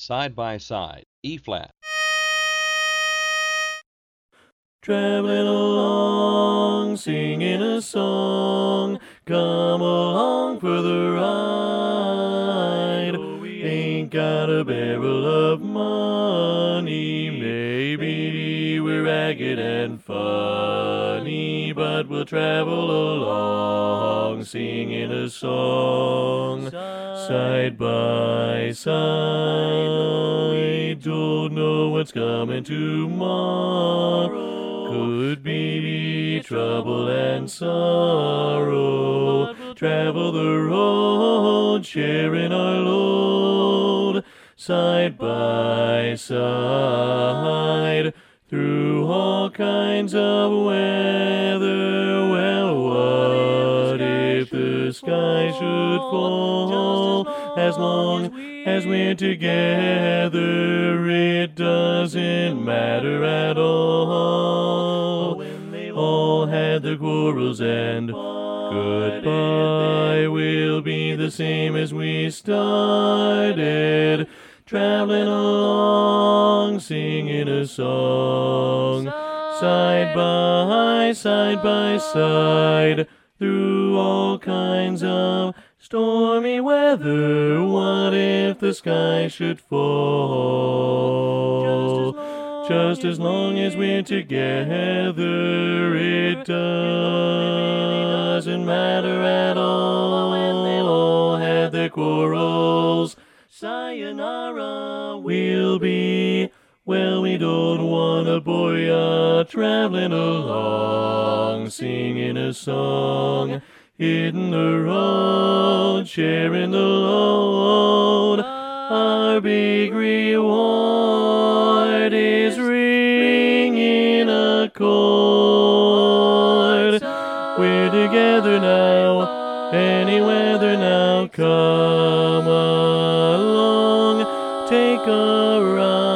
Side by Side, E flat. Traveling along, singing a song, come along for the ride. We ain't got a barrel of money, maybe we're ragged and funny, but we'll travel along, singing a song, side by side. Don't know what's coming tomorrow. Could be trouble and sorrow. Travel the road, sharing our load, side by side, through all kinds of weather. Well, what if the sky should fall? As long as we're together, it doesn't matter at all. All had their quarrels, and goodbye will be the same as we started. Traveling along, singing a song, side by side, through all kinds of stormy weather. What if the sky should fall? Just as long as we're together, it doesn't matter at all. All had their quarrels, sayonara we'll be. Well, we don't want to bore ya, traveling along, singing a song, hitting the road, sharing the load. Our big reward is ringing a chord. We're together now, any weather now. Come along, take a ride.